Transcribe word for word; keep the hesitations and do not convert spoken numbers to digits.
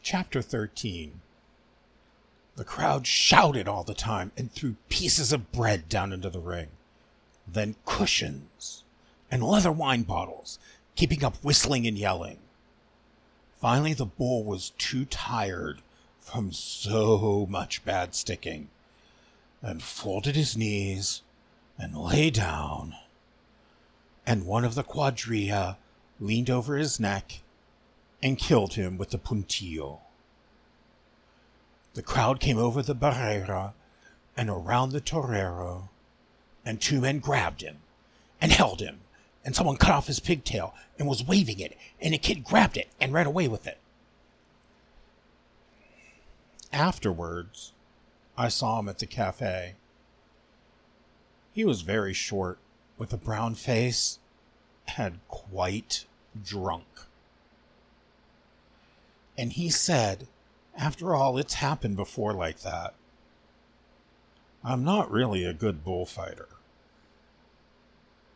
Chapter thirteen. The crowd shouted all the time and threw pieces of bread down into the ring. Then cushions and leather wine bottles, keeping up whistling and yelling. Finally, the bull was too tired from so much bad sticking and folded his knees and lay down. And one of the quadrilla leaned over his neck and killed him with the puntillo. The crowd came over the barrera and around the torero, and two men grabbed him and held him, and someone cut off his pigtail and was waving it, and a kid grabbed it and ran away with it. Afterwards, I saw him at the cafe. He was very short, with a brown face, and quite drunk. And he said, after all, it's happened before like that. I'm not really a good bullfighter.